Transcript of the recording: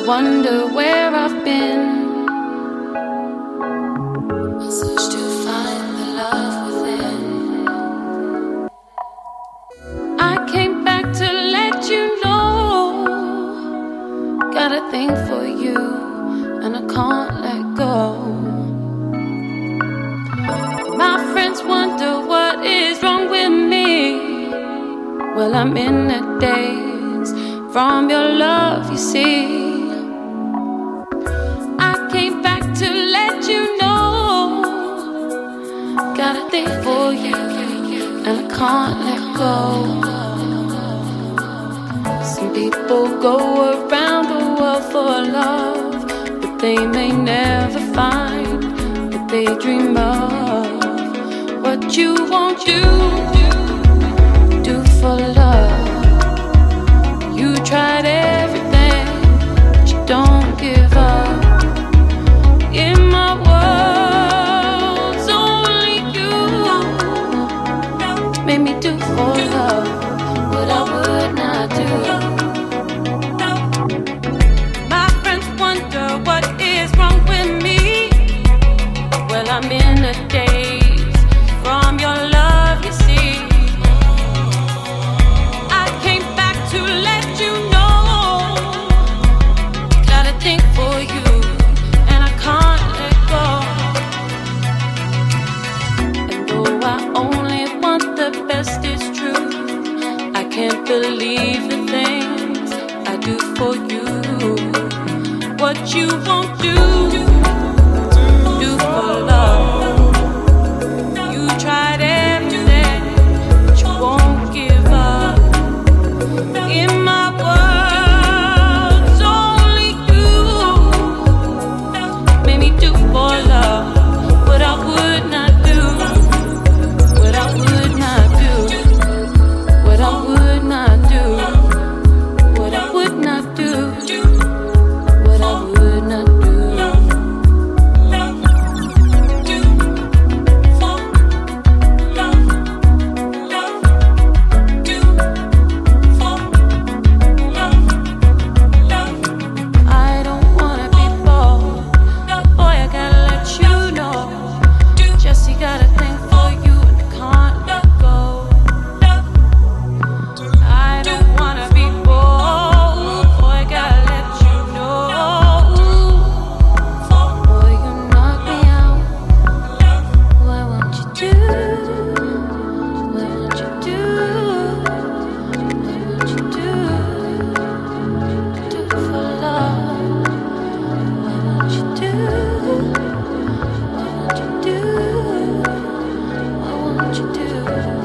wonder where I've been. I search to find the love within. I came back to let you know, got a thing for you, and I can't let go. My friends wonder what is wrong with me. Well, I'm in the daze from your love, you see. I came back to let you know, got a thing for you, and I can't let go. Some people go around the world for love, but they may never find what they dream of. What you won't do for love. You tried everything, but you don't give up. In my world, it's only you made me do for love what I would not do. My friends wonder what is wrong with me. Well, I'm in a daze from your love, you see. I came back to let you know, got a thing for you, and I can't let go. And though I only want the best, it's true, I can't believe the things I do for you. What you won't do for love. You tried everything, but you won't give up. In my world, it's only you made me do for love what I would not do, what I would not do, what I would not do, what I would not do, what I would not do. What you do?